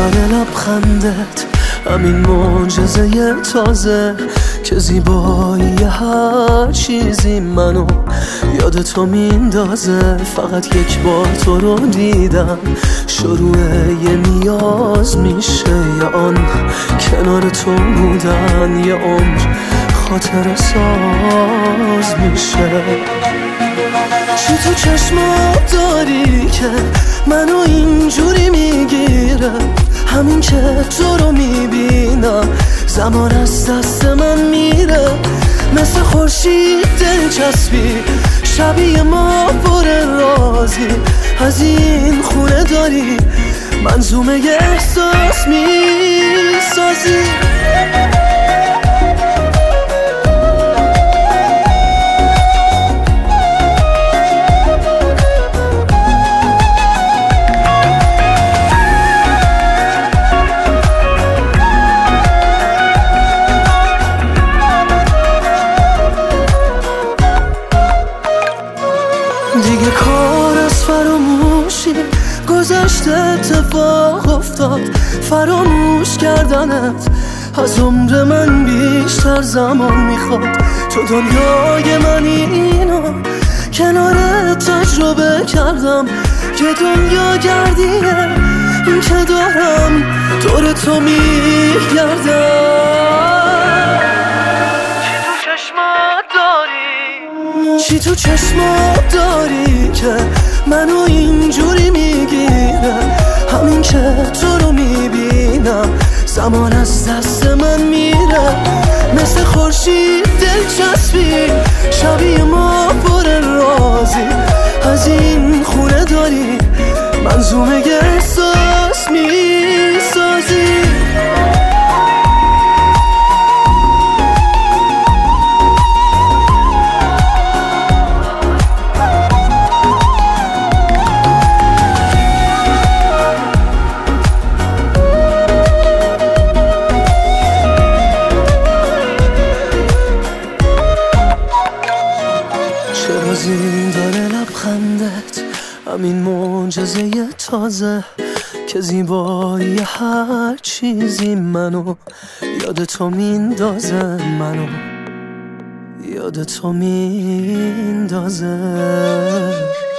داره لبخندت، همین معجزه تازه که زیبایی هر چیزی منو یاد تو میندازه. فقط یک بار تو رو دیدم شروع یه نیاز میشه، یا آن کنار تو بودن یه عمر خاطر ساز میشه. چی تو چشمات داری که منو اینجوری میگیره؟ همین که تو رو میبینم زمان از دست من میره. مثل خورشید دلچسبی شبیه ما پر رازی، از این خونه داری منظومه احساس میسازی. دیگه کار از فراموشی گذشته، اتفاق افتاد فراموش کردنت از عمر من بیشتر زمان میخواد. تو دنیای منی، اینو کنارت تجربه کردم که دنیا گردیه این که دارم دور تو میگردم. چی تو چشمات داری که منو اینجوری میگیره؟ همین که تو رو میبینم زمان از دست من میره. مثل خورشید دلچسبی شبیه ما پر رازی، از این خونه داری منظومه احساس میسازی. چرا زین داره لبخندت، همین معجزه تازه که زیبایی هر چیزی منو یاد تو میندازه، منو یاد تو میندازه.